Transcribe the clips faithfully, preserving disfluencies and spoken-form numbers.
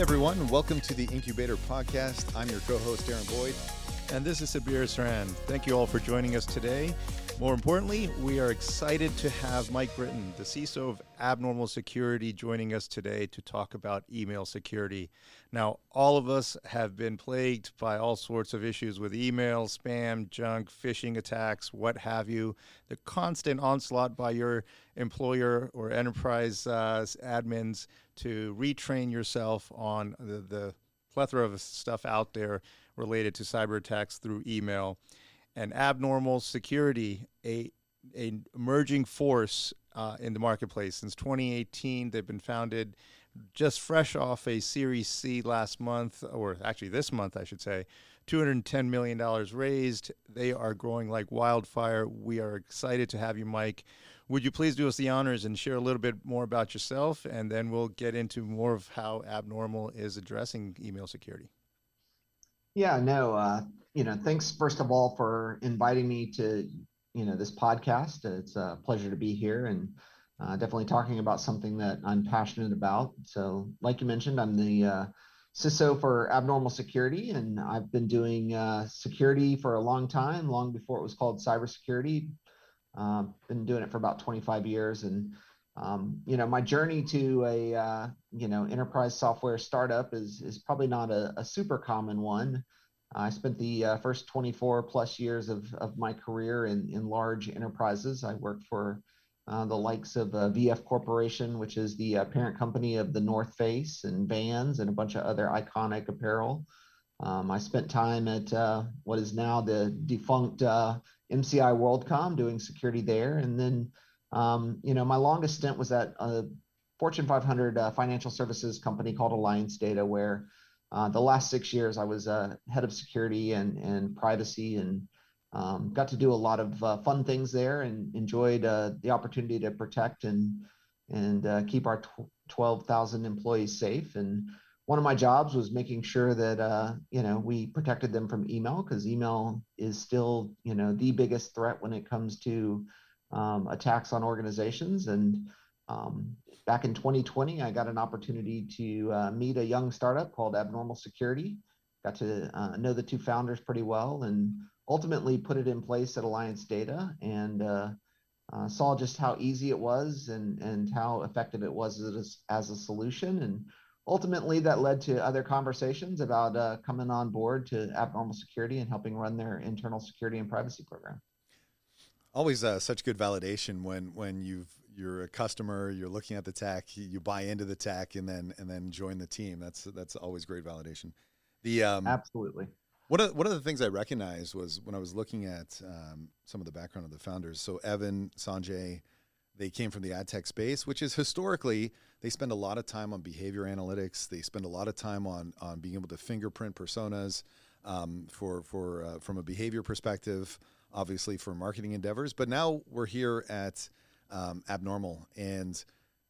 everyone. Welcome to the Incubator Podcast. I'm your co-host, Aaron Boyd. And this is Sabir Saran. Thank you all for joining us today. More importantly, we are excited to have Mike Britton, the C I S O of Abnormal Security, joining us today to talk about email security. Now, all of us have been plagued by all sorts of issues with email, spam, junk, phishing attacks, what have you. The constant onslaught by your employer or enterprise uh, admins to retrain yourself on the, the plethora of stuff out there related to cyber attacks through email. And Abnormal Security, a, a emerging force uh, in the marketplace. Since twenty eighteen, they've been founded just fresh off a Series C last month, or actually this month, I should say, two hundred ten million dollars raised. They are growing like wildfire. We are excited to have you, Mike. Would you please do us the honors and share a little bit more about yourself, and then we'll get into more of how Abnormal is addressing email security. Yeah, no, uh, you know, thanks first of all for inviting me to, you know, this podcast. It's a pleasure to be here and uh, definitely talking about something that I'm passionate about. So like you mentioned, I'm the uh, C I S O for Abnormal Security, and I've been doing uh, security for a long time, long before it was called cybersecurity. Uh, been doing it for about twenty-five years. And Um, you know, my journey to a, uh, you know, enterprise software startup is, is probably not a, a super common one. I spent the uh, first twenty-four plus years of, of my career in, in large enterprises. I worked for uh, the likes of uh, V F Corporation, which is the uh, parent company of the North Face and Vans and a bunch of other iconic apparel. Um, I spent time at uh, what is now the defunct uh, M C I WorldCom doing security there. And then Um, you know, my longest stint was at a Fortune five hundred uh, financial services company called Alliance Data, where uh, the last six years I was uh, head of security and, and privacy, and um, got to do a lot of uh, fun things there, and enjoyed uh, the opportunity to protect and and uh, keep our twelve thousand employees safe. And one of my jobs was making sure that uh, you know, we protected them from email, because email is still, you know, the biggest threat when it comes to Um, attacks on organizations. And um, back in twenty twenty, I got an opportunity to uh, meet a young startup called Abnormal Security. Got to uh, know the two founders pretty well, and ultimately put it in place at Alliance Data, and uh, uh, saw just how easy it was, and, and how effective it was as, as a solution. And ultimately that led to other conversations about uh, coming on board to Abnormal Security and helping run their internal security and privacy program. Always uh, such good validation when when you've you're a customer, you're looking at the tech, you buy into the tech, and then and then join the team. That's that's always great validation. The um, absolutely. One of one of the things I recognized was when I was looking at um, some of the background of the founders. So Evan, Sanjay, they came from the ad tech space, which is historically they spend a lot of time on behavior analytics. They spend a lot of time on on being able to fingerprint personas um, for for uh, from a behavior perspective. Obviously for marketing endeavors, but now we're here at um, Abnormal, and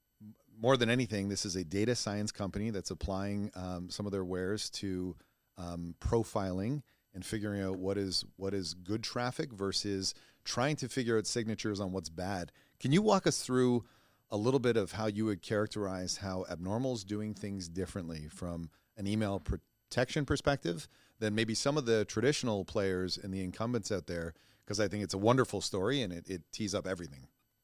more than anything, this is a data science company that's applying um, some of their wares to um, profiling and figuring out what is what is good traffic versus trying to figure out signatures on what's bad. Can you walk us through a little bit of how you would characterize how Abnormal is doing things differently from an email protection perspective than maybe some of the traditional players and the incumbents out there? Because I think it's a wonderful story, and it, it tees up everything.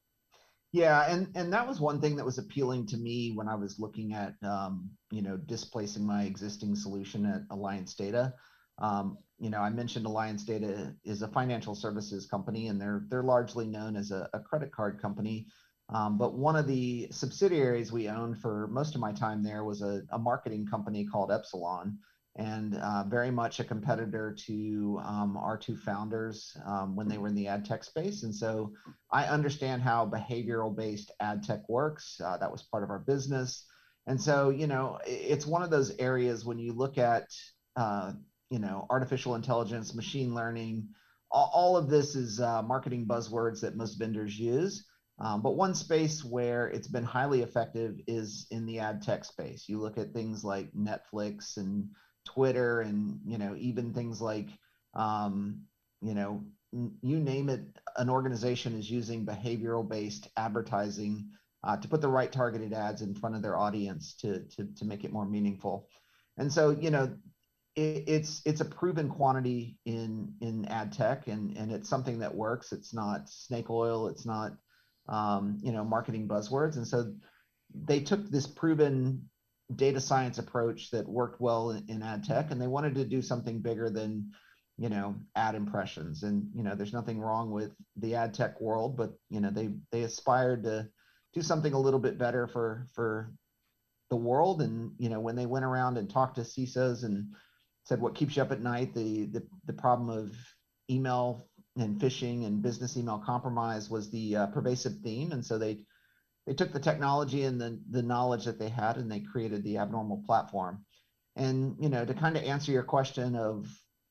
Yeah, and and that was one thing that was appealing to me when I was looking at um, you know, displacing my existing solution at Alliance Data. Um, you know, I mentioned Alliance Data is a financial services company, and they're they're largely known as a, a credit card company. Um, but one of the subsidiaries we owned for most of my time there was a, a marketing company called Epsilon, and uh, very much a competitor to um, our two founders um, when they were in the ad tech space. And so I understand how behavioral-based ad tech works. Uh, that was part of our business. And so, you know, it's one of those areas when you look at, uh, you know, artificial intelligence, machine learning, all, all of this is uh, marketing buzzwords that most vendors use. Um, but one space where it's been highly effective is in the ad tech space. You look at things like Netflix and Twitter, and, you know, even things like, um, you know, you name it, an organization is using behavioral based advertising uh, to put the right targeted ads in front of their audience to, to, to make it more meaningful. And so, you know, it, it's it's a proven quantity in in ad tech, and and it's something that works. It's not snake oil. It's not um, you know, marketing buzzwords. And so they took this proven data science approach that worked well in, in ad tech, and they wanted to do something bigger than, you know, ad impressions. And, you know, there's nothing wrong with the ad tech world, but, you know, they, they aspired to do something a little bit better for, for the world. And, you know, when they went around and talked to C I S Os and said, what keeps you up at night, the, the, the problem of email and phishing and business email compromise was the uh, pervasive theme. And so they, they took the technology and the, the knowledge that they had, and they created the Abnormal platform. And, you know, to kind of answer your question of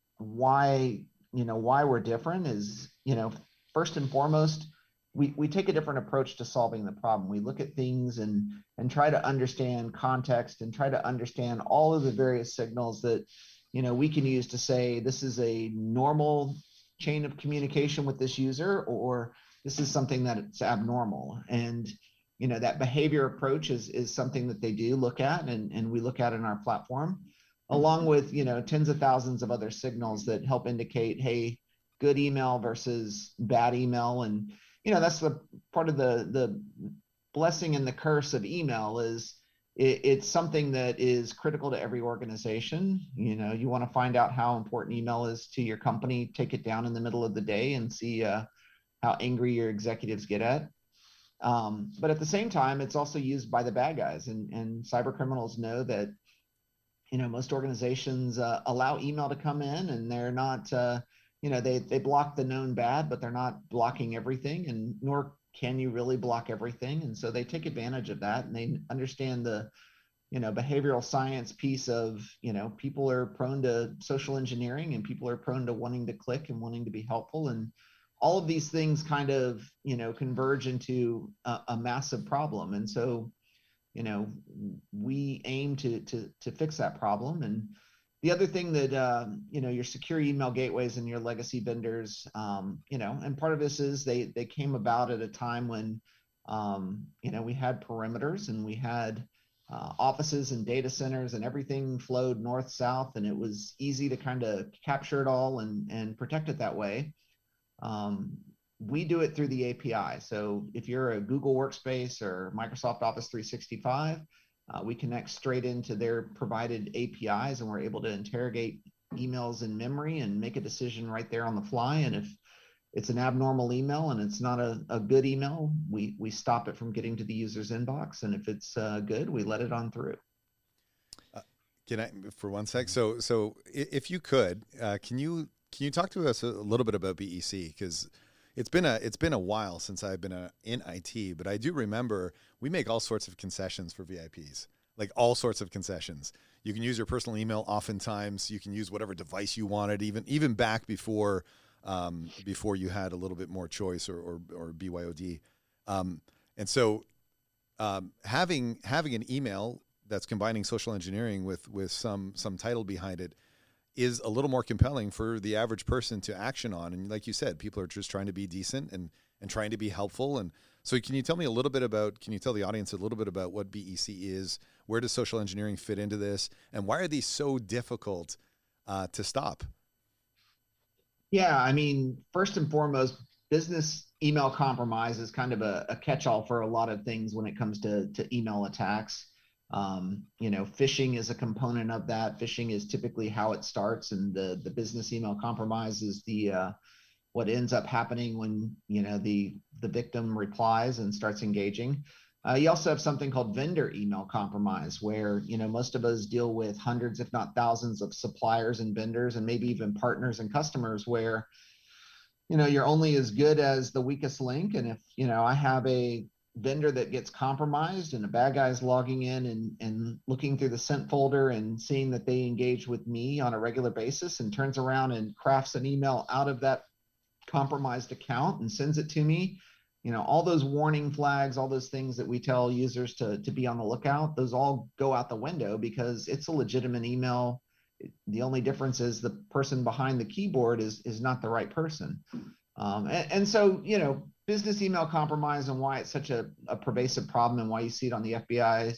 why, you know, why we're different is, you know, first and foremost, we, we take a different approach to solving the problem. We look at things and, and try to understand context and try to understand all of the various signals that, you know, we can use to say, this is a normal chain of communication with this user, or this is something that it's abnormal. And, you know, that behavior approach is, is something that they do look at, and, and we look at in our platform, along with, you know, tens of thousands of other signals that help indicate, hey, good email versus bad email. And, you know, that's the part of the, the blessing and the curse of email is it, it's something that is critical to every organization. You know, you want to find out how important email is to your company, take it down in the middle of the day and see uh, how angry your executives get at. Um, but at the same time, it's also used by the bad guys, and, and cyber criminals know that, you know, most organizations uh, allow email to come in, and they're not, uh, you know, they, they block the known bad, but they're not blocking everything, and nor can you really block everything. And so they take advantage of that, and they understand the, you know, behavioral science piece of, you know, people are prone to social engineering, and people are prone to wanting to click and wanting to be helpful. And all of these things kind of, you know, converge into a, a massive problem. And so, you know, we aim to, to, to fix that problem. And the other thing that, um, you know, your secure email gateways and your legacy vendors, um, you know, and part of this is they, they came about at a time when, um, you know, we had perimeters, and we had uh, offices and data centers, and everything flowed north, south, and it was easy to kind of capture it all and, and protect it that way. Um, we do it through the A P I. So if you're a Google Workspace or Microsoft Office three sixty-five, uh, we connect straight into their provided A P Is, and we're able to interrogate emails in memory and make a decision right there on the fly. And if it's an abnormal email and it's not a, a good email, we, we stop it from getting to the user's inbox. And if it's uh, good, we let it on through. Uh, can I, for one sec? So, so if you could, uh, can you Can you talk to us a little bit about B E C? Because it's been a it's been a while since I've been a, in I T, but I do remember we make all sorts of concessions for V I Ps, like all sorts of concessions. You can use your personal email. Oftentimes, you can use whatever device you wanted, even even back before um, before you had a little bit more choice, or or, or B Y O D. Um, and so, um, having having an email that's combining social engineering with with some some title behind it is a little more compelling for the average person to action on. And like you said, people are just trying to be decent and, and trying to be helpful. And so can you tell me a little bit about, can you tell the audience a little bit about what B E C is? Where does social engineering fit into this? And why are these so difficult uh, to stop? Yeah, I mean, first and foremost, business email compromise is kind of a, a catch-all for a lot of things when it comes to, to email attacks. Um, you know, phishing is a component of that. Phishing is typically how it starts, and the the business email compromise is the uh, what ends up happening when, you know, the the victim replies and starts engaging. Uh, you also have something called vendor email compromise, where, you know, most of us deal with hundreds, if not thousands, of suppliers and vendors, and maybe even partners and customers, where, you know, you're only as good as the weakest link. And if, you know, I have a vendor that gets compromised, and a bad guy is logging in and, and looking through the sent folder and seeing that they engage with me on a regular basis, and turns around and crafts an email out of that compromised account and sends it to me, you know, all those warning flags, all those things that we tell users to, to be on the lookout, those all go out the window because it's a legitimate email. The only difference is the person behind the keyboard is, is not the right person. Um, and, and so, you know, business email compromise and why it's such a, a pervasive problem, and why you see it on the F B I's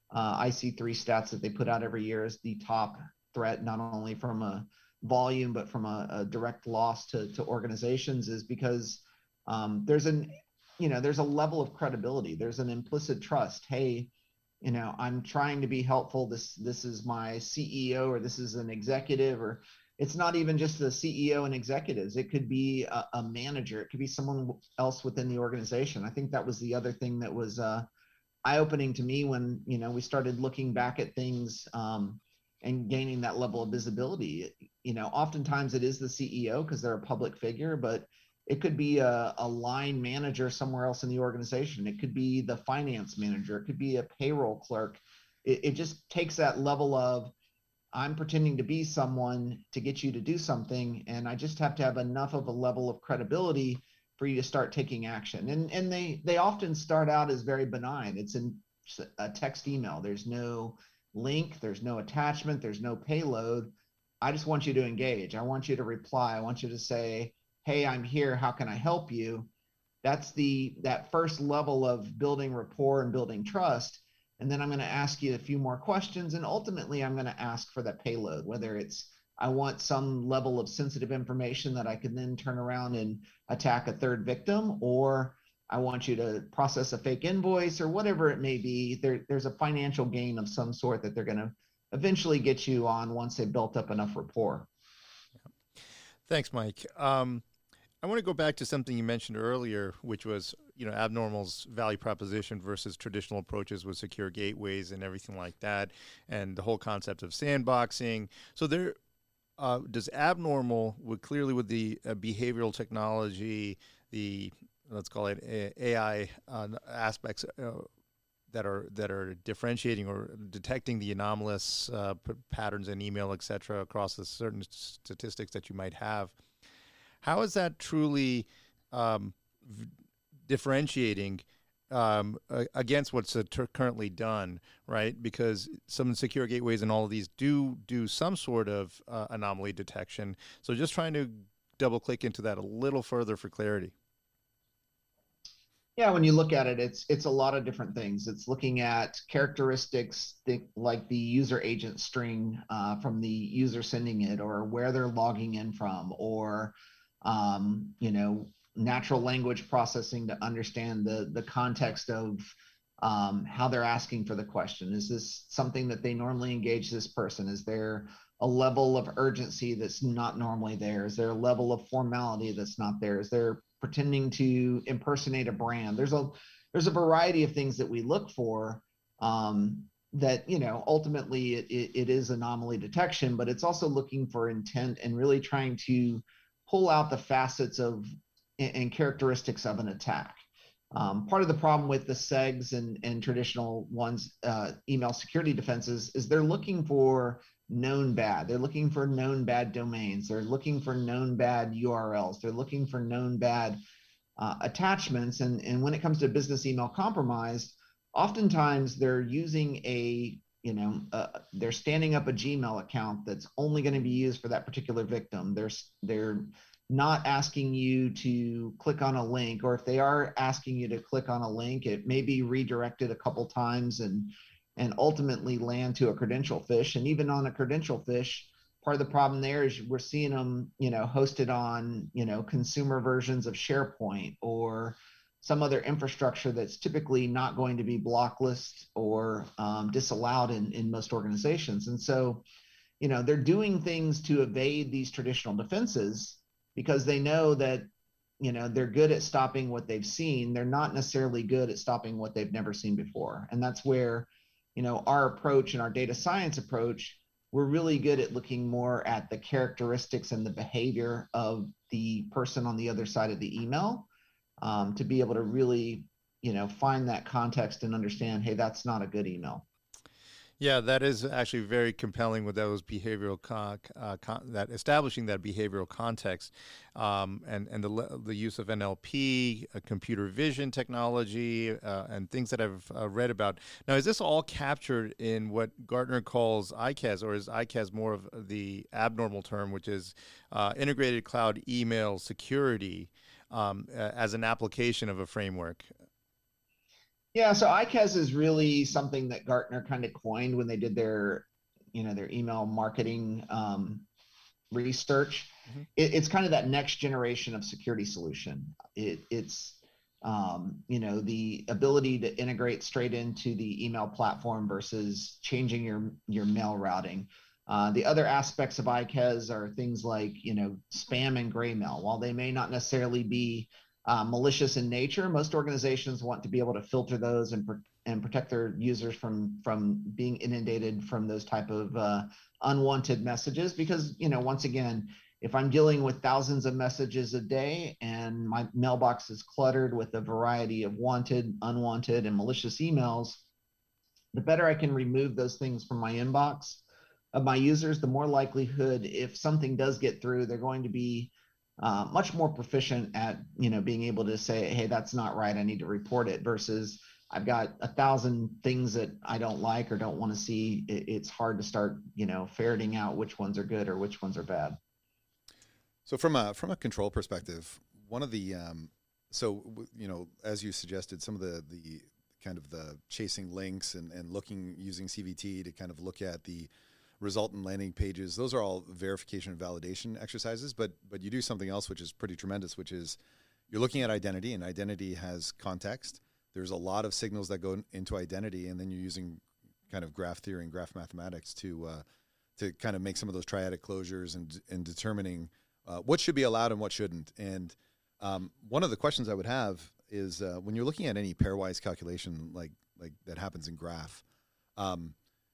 uh, I C three stats that they put out every year as the top threat, not only from a volume, but from a, a direct loss to, to organizations, is because um, there's an, you know, there's a level of credibility. There's an implicit trust. Hey, you know, I'm trying to be helpful. This, this is my C E O, or this is an executive, or it's not even just the C E O and executives. It could be a, a manager. It could be someone else within the organization. I think that was the other thing that was uh, eye-opening to me when, you know, we started looking back at things um, and gaining that level of visibility. You know, oftentimes it is the C E O because they're a public figure, but it could be a, a line manager somewhere else in the organization. It could be the finance manager. It could be a payroll clerk. It, it just takes that level of, I'm pretending to be someone to get you to do something, and I just have to have enough of a level of credibility for you to start taking action. And and they they often start out as very benign. It's in a text email. There's no link, there's no attachment, there's no payload. I just want you to engage. I want you to reply. I want you to say, hey, I'm here. How can I help you? That's the that first level of building rapport and building trust. And then I'm going to ask you a few more questions. And ultimately, I'm going to ask for that payload, whether it's I want some level of sensitive information that I can then turn around and attack a third victim, or I want you to process a fake invoice, or whatever it may be. There, there's a financial gain of some sort that they're going to eventually get you on once they've built up enough rapport. Thanks, Mike. Um, I want to go back to something you mentioned earlier, which was, you know, Abnormal's value proposition versus traditional approaches with secure gateways and everything like that, and the whole concept of sandboxing. So there, uh, does Abnormal, with clearly with the uh, behavioral technology, the let's call it A I uh, aspects uh, that are that are differentiating or detecting the anomalous uh, p- patterns in email, et cetera, across the certain statistics that you might have. How is that truly um, v- differentiating um, uh, against what's uh, ter- currently done, right? Because some secure gateways and all of these do do some sort of uh, anomaly detection. So just trying to double click into that a little further for clarity. Yeah, when you look at it, it's it's a lot of different things. It's looking at characteristics think like the user agent string uh, from the user sending it, or where they're logging in from, or um, you know, natural language processing to understand the the context of um, how they're asking for the question. Is this something that they normally engage this person? Is there a level of urgency that's not normally there? Is there a level of formality that's not there? Is there pretending to impersonate a brand? There's a there's a variety of things that we look for um, that, you know, ultimately it, it, it is anomaly detection, but it's also looking for intent and really trying to pull out the facets of and characteristics of an attack. Um, part of the problem with the segs and, and traditional ones, uh, email security defenses, is they're looking for known bad. They're looking for known bad domains. They're looking for known bad U R Ls. They're looking for known bad uh, attachments. And, and when it comes to business email compromise, oftentimes they're using a, you know, uh, they're standing up a Gmail account that's only going to be used for that particular victim. They're, they're not asking you to click on a link, or if they are asking you to click on a link, it may be redirected a couple times and and ultimately land to a credential phish. And even on a credential phish, part of the problem there is we're seeing them, you know, hosted on, you know, consumer versions of SharePoint or some other infrastructure that's typically not going to be blocklist or um, disallowed in, in most organizations. And so, you know, they're doing things to evade these traditional defenses because they know that, you know, they're good at stopping what they've seen. They're not necessarily good at stopping what they've never seen before. And that's where, you know, our approach and our data science approach, we're really good at looking more at the characteristics and the behavior of the person on the other side of the email um, to be able to really, you know, find that context and understand, hey, that's not a good email. Yeah, that is actually very compelling with those behavioral con, uh, con, that establishing that behavioral context, um, and and the the use of N L P, uh, computer vision technology, uh, and things that I've uh, read about. Now, is this all captured in what Gartner calls I C A S, or is I C A S more of the abnormal term, which is uh, integrated cloud email security um, as an application of a framework? Yeah, so I C A S is really something that Gartner kind of coined when they did their, you know, their email marketing um, research. Mm-hmm. It, it's kind of that next generation of security solution. It, it's um, you know, the ability to integrate straight into the email platform versus changing your your mail routing. Uh, the other aspects of I C A S are things like, you know, spam and gray mail. While they may not necessarily be uh, malicious in nature, most organizations want to be able to filter those and and protect their users from from being inundated from those type of uh, unwanted messages. Because, you know, once again, if I'm dealing with thousands of messages a day and my mailbox is cluttered with a variety of wanted, unwanted, and malicious emails, the better I can remove those things from my inbox of my users, the more likelihood, if something does get through, they're going to be uh, much more proficient at, you know, being able to say, hey, that's not right, I need to report it, versus I've got a thousand things that I don't like or don't want to see. It, it's hard to start, you know, ferreting out which ones are good or which ones are bad. So from a from a control perspective, one of the um, so you know, as you suggested, some of the the kind of the chasing links and and looking using C V T to kind of look at the resultant landing pages. Those are all verification and validation exercises. But but you do something else which is pretty tremendous, which is you're looking at identity, and identity has context. There's a lot of signals that go into identity, and then you're using kind of graph theory and graph mathematics to uh, to kind of make some of those triadic closures and and determining Uh, what should be allowed and what shouldn't. And um, one of the questions I would have is uh, when you're looking at any pairwise calculation like like that happens in graph, um,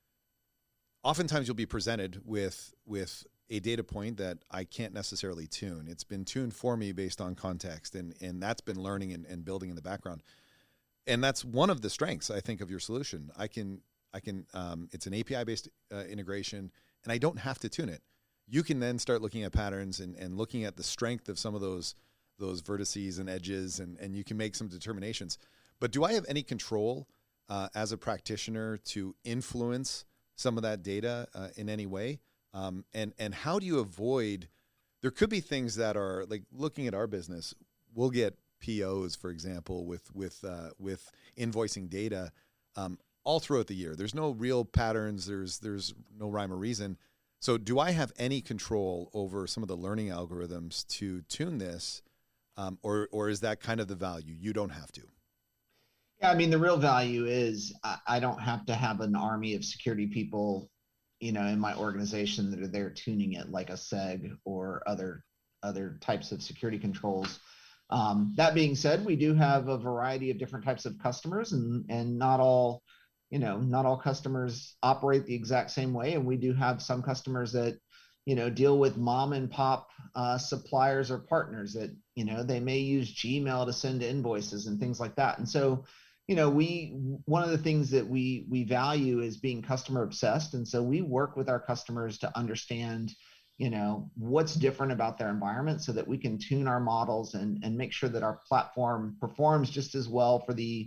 oftentimes you'll be presented with with a data point that I can't necessarily tune. It's been tuned for me based on context, and and that's been learning and, and building in the background. And that's one of the strengths, I think, of your solution. I can I can um, it's an A P I-based uh, integration, and I don't have to tune it. You can then start looking at patterns and, and looking at the strength of some of those those vertices and edges, and, and you can make some determinations. But do I have any control uh, as a practitioner to influence some of that data uh, in any way? Um, and, and how do you avoid, there could be things that are, like looking at our business, we'll get P Os, for example, with, with, uh, with invoicing data um, all throughout the year. There's no real patterns. There's, there's no rhyme or reason. So do I have any control over some of the learning algorithms to tune this, um, or or is that kind of the value? You don't have to. Yeah, I mean, the real value is I, I don't have to have an army of security people, you know, in my organization that are there tuning it like a seg or other other types of security controls. Um, that being said, we do have a variety of different types of customers, and and not all. You know, not all customers operate the exact same way. And we do have some customers that, you know, deal with mom and pop uh, suppliers or partners that, you know, they may use Gmail to send invoices and things like that. And so, you know, we, one of the things that we, we value is being customer obsessed. And so we work with our customers to understand, you know, what's different about their environment so that we can tune our models and, and make sure that our platform performs just as well for the,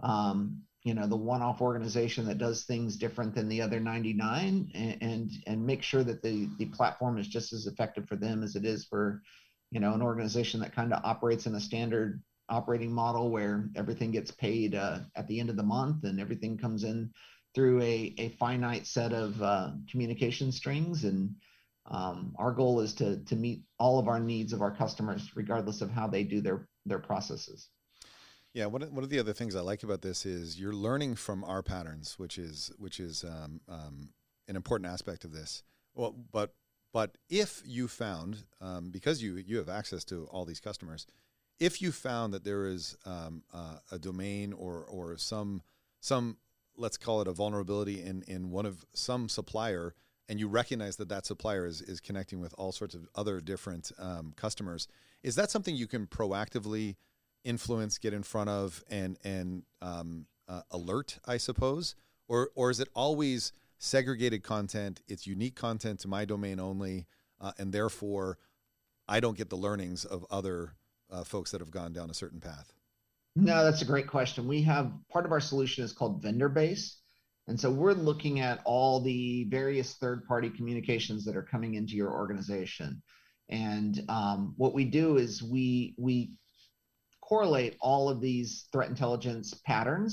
um, you know, the one-off organization that does things different than the other ninety-nine, and, and and make sure that the the platform is just as effective for them as it is for, you know, an organization that kind of operates in a standard operating model where everything gets paid uh, at the end of the month and everything comes in through a, a finite set of uh, communication strings. And um, our goal is to to meet all of our needs of our customers, regardless of how they do their their processes. Yeah, one of, one of the other things I like about this is you're learning from our patterns, which is which is um, um, an important aspect of this. Well, but but if you found, um, because you you have access to all these customers, if you found that there is um, uh, a domain or or some some let's call it a vulnerability in in one of some supplier, and you recognize that that supplier is is connecting with all sorts of other different um, customers, is that something you can proactively influence, get in front of, and and um, uh, alert, I suppose, or or is it always segregated content? It's unique content to my domain only, uh, and therefore I don't get the learnings of other uh, folks that have gone down a certain path. No, that's a great question. We have part of our solution is called vendor base, and so we're looking at all the various third-party communications that are coming into your organization, and um, what we do is we we correlate all of these threat intelligence patterns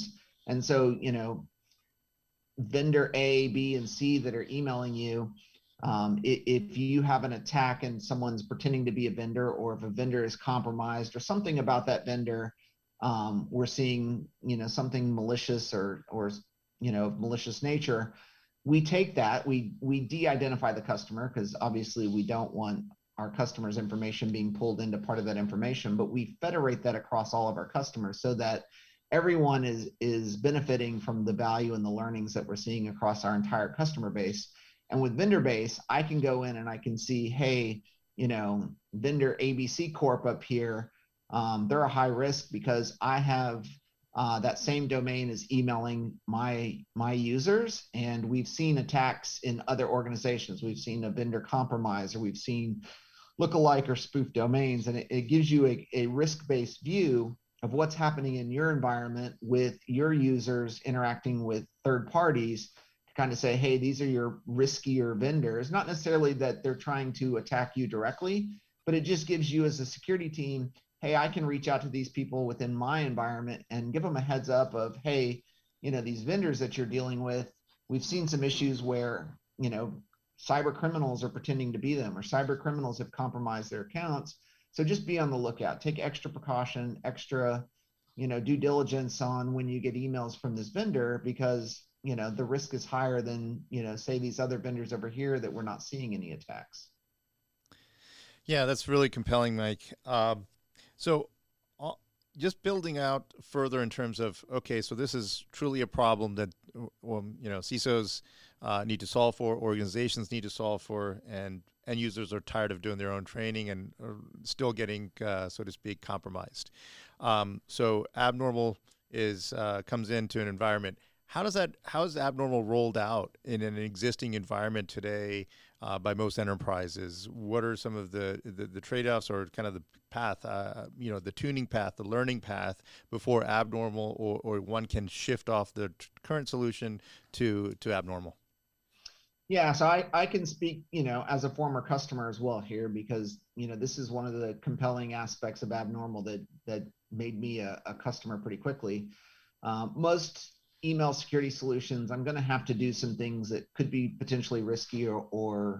And so, you know, vendor A, B, and C that are emailing you, um, if you have an attack and someone's pretending to be a vendor, or if a vendor is compromised or something about that vendor, um, we're seeing, you know, something malicious or, or, you know, malicious nature, we take that, we, we de-identify the customer, because obviously we don't want our customers' information being pulled into part of that information, but we federate that across all of our customers so that everyone is is benefiting from the value and the learnings that we're seeing across our entire customer base. And with vendor base, I can go in and I can see, hey, you know, vendor A B C Corp up here, um, they're a high risk because I have uh, that same domain is emailing my my users, and we've seen attacks in other organizations. We've seen a vendor compromise, or we've seen lookalike or spoof domains, and it, it gives you a, a risk-based view of what's happening in your environment with your users interacting with third parties, to kind of say, hey, these are your riskier vendors. Not necessarily that they're trying to attack you directly, but it just gives you as a security team, hey, I can reach out to these people within my environment and give them a heads up of, hey, you know, these vendors that you're dealing with, we've seen some issues where, you know, cyber criminals are pretending to be them, or cyber criminals have compromised their accounts. So just be on the lookout, take extra precaution, extra, you know, due diligence on when you get emails from this vendor, because, you know, the risk is higher than, you know, say these other vendors over here that we're not seeing any attacks. Yeah, that's really compelling, Mike. Um, so uh, just building out further in terms of, okay, so this is truly a problem that, um, you know, C I S Os uh, need to solve for, organizations need to solve for, and end users are tired of doing their own training and are still getting, uh, so to speak, compromised. Um, so Abnormal is uh, comes into an environment. How does that? How is Abnormal rolled out in an existing environment today uh, by most enterprises? What are some of the the, the trade-offs, or kind of the path, uh, you know, the tuning path, the learning path before Abnormal, or, or one can shift off the t- current solution to to Abnormal? Yeah, so I, I can speak, you know, as a former customer as well here, because, you know, this is one of the compelling aspects of Abnormal that that made me a, a customer pretty quickly. Um, most email security solutions, I'm going to have to do some things that could be potentially risky, or, or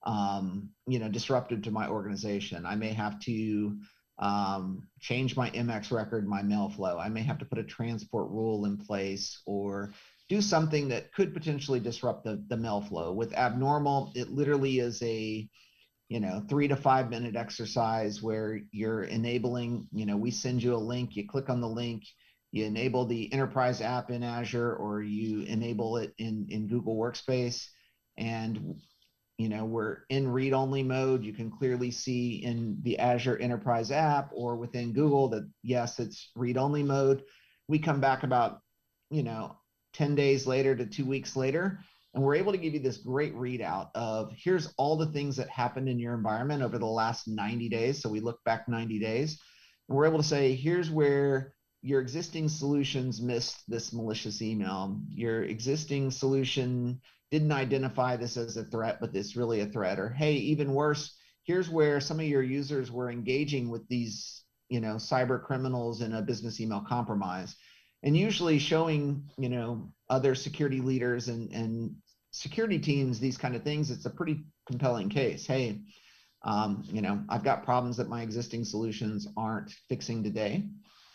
um, you know, disruptive to my organization. I may have to um, change my M X record, my mail flow. I may have to put a transport rule in place, or do something that could potentially disrupt the, the mail flow. With Abnormal, it literally is a, you know, three to five minute exercise where you're enabling, you know, we send you a link, you click on the link, you enable the enterprise app in Azure, or you enable it in, in Google Workspace. And, you know, we're in read-only mode. You can clearly see in the Azure enterprise app or within Google that, yes, it's read-only mode. We come back about, you know, ten days later to two weeks later, and we're able to give you this great readout of, here's all the things that happened in your environment over the last ninety days. So we look back ninety days, and we're able to say, here's where your existing solutions missed this malicious email. Your existing solution didn't identify this as a threat, but it's really a threat. Or, hey, even worse, here's where some of your users were engaging with these, you know, cyber criminals in a business email compromise. And usually showing, you know, other security leaders and, and security teams these kind of things, it's a pretty compelling case. Hey, um, you know, I've got problems that my existing solutions aren't fixing today.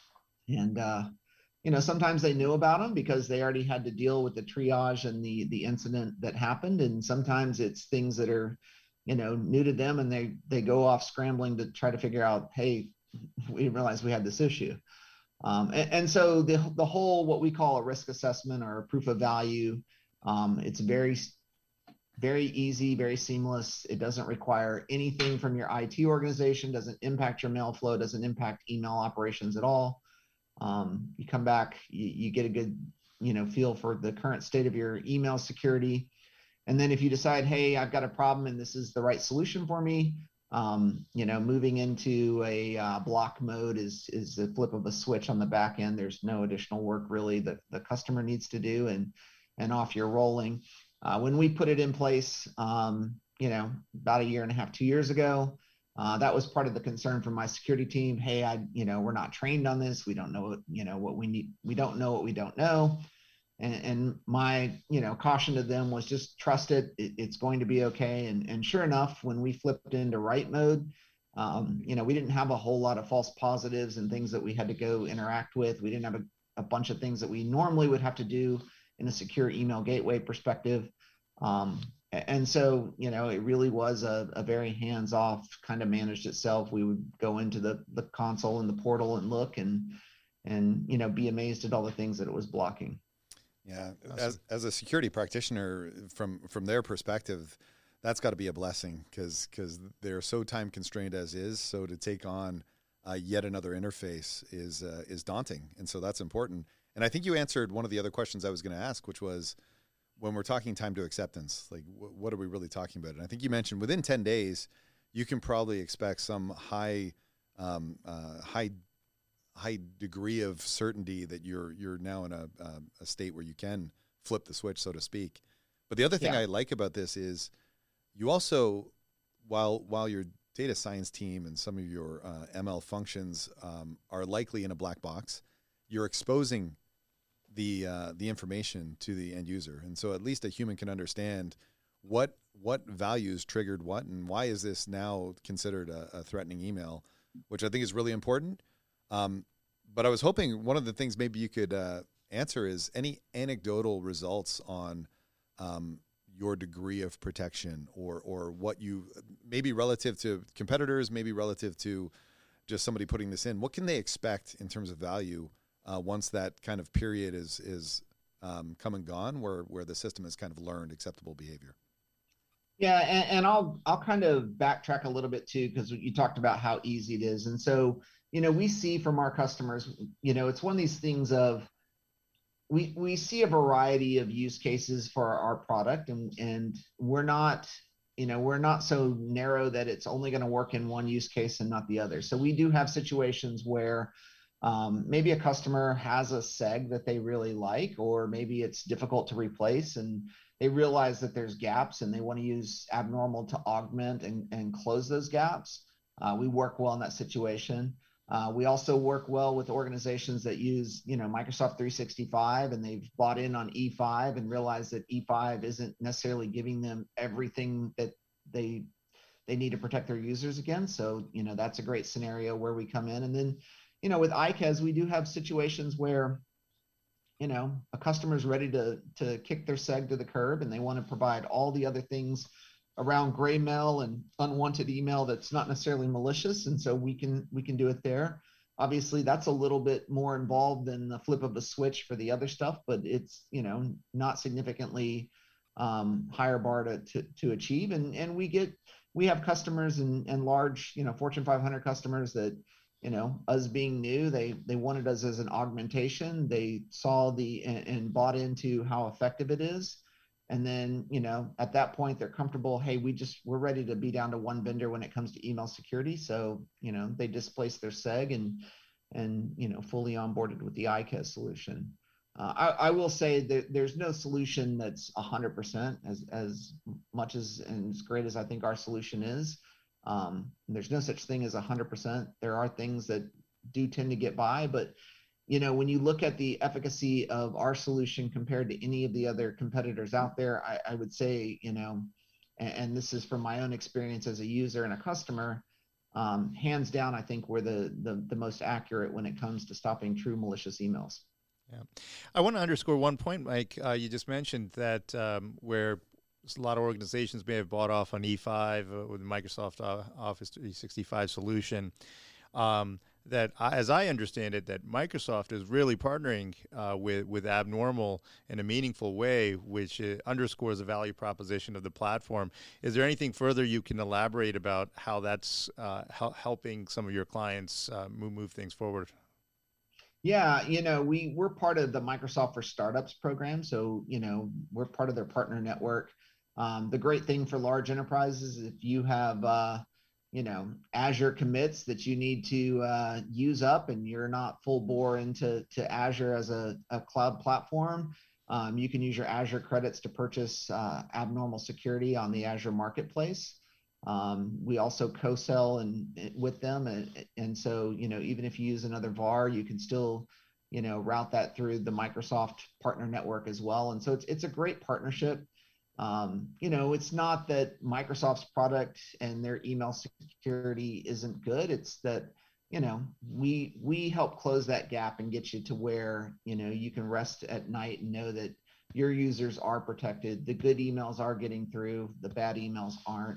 And, uh, you know, sometimes they knew about them because they already had to deal with the triage and the, the incident that happened. And sometimes it's things that are, you know, new to them, and they, they go off scrambling to try to figure out, hey, we didn't realize we had this issue. Um, and, and so the, the whole, what we call a risk assessment or a proof of value, um, it's very, very easy, very seamless. It doesn't require anything from your I T organization, doesn't impact your mail flow, doesn't impact email operations at all. Um, you come back, you, you get a good, you know, feel for the current state of your email security. And then if you decide, hey, I've got a problem and this is the right solution for me, Um, you know, moving into a uh, block mode is is the flip of a switch on the back end. There's no additional work really that the customer needs to do, and and off you're rolling. Uh, when we put it in place, um, you know, about a year and a half, two years ago, Uh, that was part of the concern from my security team. Hey, I, you know, we're not trained on this. We don't know, you know, what we need. We don't know what we don't know. And, and my, you know, caution to them was just trust it. it it's going to be okay. And, and sure enough, when we flipped into write mode, um, you know, we didn't have a whole lot of false positives and things that we had to go interact with. We didn't have a, a bunch of things that we normally would have to do in a secure email gateway perspective. Um, and so, you know, it really was a, a very hands-off, kind of managed itself. We would go into the, the console and the portal and look and, and, you know, be amazed at all the things that it was blocking. Yeah. Awesome. As, as a security practitioner, from, from their perspective, that's got to be a blessing because, because they're so time constrained as is. So to take on uh, yet another interface is, uh, is daunting. And so that's important. And I think you answered one of the other questions I was going to ask, which was, when we're talking time to acceptance, like w- what are we really talking about? And I think you mentioned within ten days, you can probably expect some high, um, uh, high, high degree of certainty that you're you're now in a, uh, a state where you can flip the switch, so to speak. But the other thing Yeah. I like about this is, you also, while while your data science team and some of your uh, M L functions um, are likely in a black box, you're exposing the uh, the information to the end user, and so at least a human can understand what what values triggered what, and why is this now considered a, a threatening email, which I think is really important. Um, but I was hoping one of the things maybe you could uh, answer is any anecdotal results on um, your degree of protection, or or what you maybe relative to competitors, maybe relative to just somebody putting this in. What can they expect in terms of value Uh, once that kind of period is is um, come and gone, where where the system has kind of learned acceptable behavior? Yeah, and, and I'll I'll kind of backtrack a little bit too, because you talked about how easy it is. And so, you know, we see from our customers, you know, it's one of these things of we we see a variety of use cases for our product, and and we're not, you know, we're not so narrow that it's only going to work in one use case and not the other. So we do have situations where Um, maybe a customer has a seg that they really like, or maybe it's difficult to replace, and they realize that there's gaps and they want to use Abnormal to augment and, and close those gaps. Uh, we work well in that situation. Uh, we also work well with organizations that use, you know, Microsoft three sixty-five, and they've bought in on E five and realized that E five isn't necessarily giving them everything that they they need to protect their users against. So, you know, that's a great scenario where we come in. And then, you know, with I C A S, we do have situations where, you know, a customer is ready to, to kick their seg to the curb, and they want to provide all the other things around gray mail and unwanted email that's not necessarily malicious. And so we can, we can do it there. Obviously, that's a little bit more involved than the flip of a switch for the other stuff, but it's, you know, not significantly um, higher bar to, to, to achieve. And, and we get, we have customers and, and large, you know, Fortune five hundred customers that, you know, us being new, they, they wanted us as an augmentation. They saw the, and, and bought into how effective it is. And then, you know, at that point, they're comfortable. Hey, we just, we're ready to be down to one vendor when it comes to email security. So, you know, they displaced their seg and, and, you know, fully onboarded with the I C A S solution. Uh, I, I will say that there's no solution that's one hundred percent as, as much as and as great as I think our solution is. Um, there's no such thing as one hundred percent. There are things that do tend to get by, but you know, when you look at the efficacy of our solution compared to any of the other competitors out there, I, I would say, you know, and, and this is from my own experience as a user and a customer, um, hands down, I think we're the, the the most accurate when it comes to stopping true malicious emails. Yeah, I want to underscore one point, Mike. Uh, you just mentioned that um, where a lot of organizations may have bought off on E five uh, with the Microsoft uh, Office three sixty-five solution. Um, that, I, as I understand it, that Microsoft is really partnering uh, with with Abnormal in a meaningful way, which uh, underscores the value proposition of the platform. Is there anything further you can elaborate about how that's uh, hel- helping some of your clients uh, move move things forward? Yeah, you know, we we're part of the Microsoft for Startups program, so you know we're part of their partner network. Um, the great thing for large enterprises is if you have uh, you know, Azure commits that you need to uh, use up and you're not full bore into to Azure as a, a cloud platform, um, you can use your Azure credits to purchase uh, Abnormal security on the Azure marketplace. Um, we also co-sell and with them, and and so you know even if you use another V A R, you can still you know route that through the Microsoft partner network as well. And so it's it's a great partnership. Um, you know, it's not that Microsoft's product and their email security isn't good. It's that you know we we help close that gap and get you to where you know you can rest at night and know that your users are protected. The good emails are getting through. The bad emails aren't.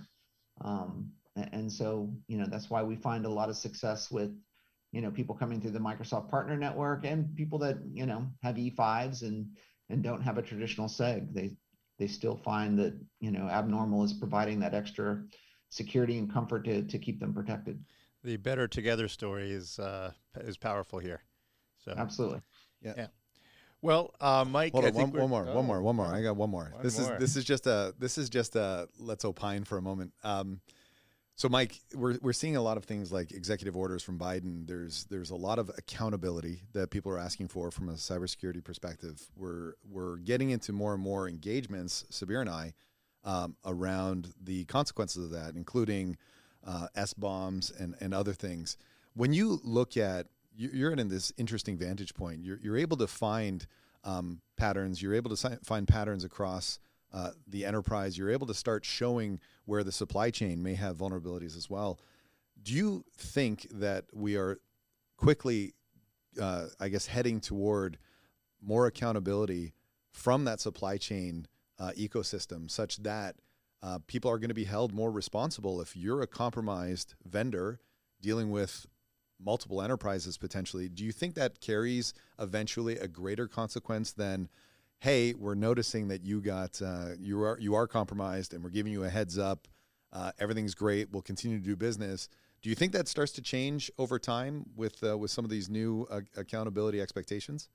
Um, and so, you know, that's why we find a lot of success with, you know, people coming through the Microsoft Partner Network and people that, you know, have E fives and and don't have a traditional seg. They they still find that, you know, Abnormal is providing that extra security and comfort to to keep them protected. The better together story is uh, is powerful here. So absolutely, yeah. yeah. Well, uh, Mike, Hold I on, think one, one more, oh, one more, one more. I got one more. One this more. is this is just a this is just a let's opine for a moment. Um, so, Mike, we're we're seeing a lot of things like executive orders from Biden. There's there's a lot of accountability that people are asking for from a cybersecurity perspective. We're we're getting into more and more engagements, Sabir and I, um, around the consequences of that, including uh, S bombs and and other things. When you look at you're in this interesting vantage point. You're, you're able to find um, patterns. You're able to si- find patterns across uh, the enterprise. You're able to start showing where the supply chain may have vulnerabilities as well. Do you think that we are quickly, uh, I guess, heading toward more accountability from that supply chain uh, ecosystem, such that uh, people are going to be held more responsible if you're a compromised vendor dealing with multiple enterprises potentially? Do you think that carries eventually a greater consequence than, hey, we're noticing that you got uh, you are you are compromised and we're giving you a heads up, uh, everything's great, we'll continue to do business? Do you think that starts to change over time with uh, with some of these new uh, accountability expectations?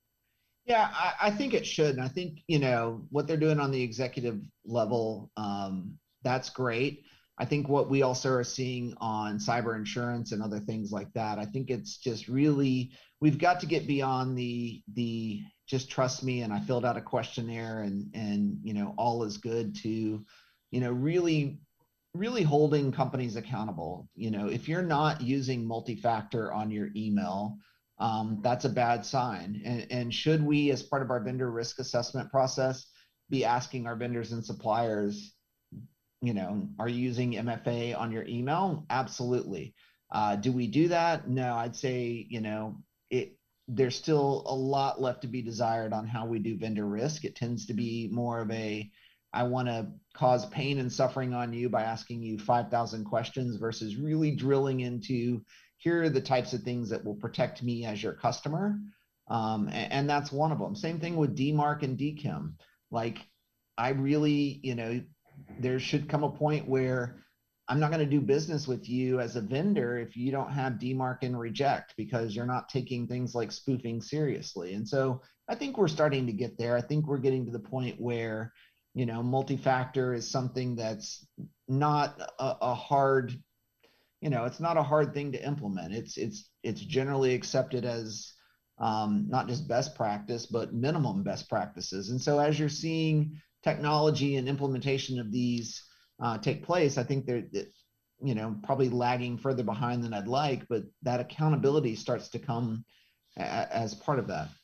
Yeah, I, I think it should. And I think, you know, what they're doing on the executive level, um, that's great. I think what we also are seeing on cyber insurance and other things like that, I think it's just really, we've got to get beyond the, the just trust me and I filled out a questionnaire and, and, you know, all is good to, you know, really, really holding companies accountable. You know, if you're not using multi-factor on your email, um, that's a bad sign. And, and should we, as part of our vendor risk assessment process, be asking our vendors and suppliers, you know, are you using M F A on your email? Absolutely. Uh, do we do that? No, I'd say, you know, it, there's still a lot left to be desired on how we do vendor risk. It tends to be more of a, I want to cause pain and suffering on you by asking you five thousand questions versus really drilling into, here are the types of things that will protect me as your customer. Um, and, and that's one of them. Same thing with D MARC and D K I M. Like, I really, you know, there should come a point where I'm not going to do business with you as a vendor if you don't have D MARC and reject, because you're not taking things like spoofing seriously. And so I think we're starting to get there. I think we're getting to the point where, you know, multi-factor is something that's not a, a hard, you know, it's not a hard thing to implement. It's, it's, it's generally accepted as um, not just best practice, but minimum best practices. And so as you're seeing technology and implementation of these uh, take place, I think they're, you know, probably lagging further behind than I'd like, but that accountability starts to come a- as part of that.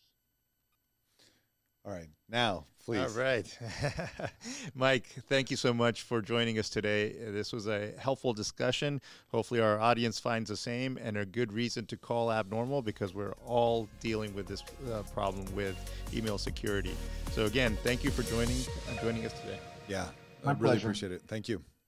All right, now, please. All right. Mike, thank you so much for joining us today. This was a helpful discussion. Hopefully our audience finds the same, and a good reason to call Abnormal, because we're all dealing with this uh, problem with email security. So again, thank you for joining uh, joining us today. Yeah, My I really pleasure. appreciate it. Thank you.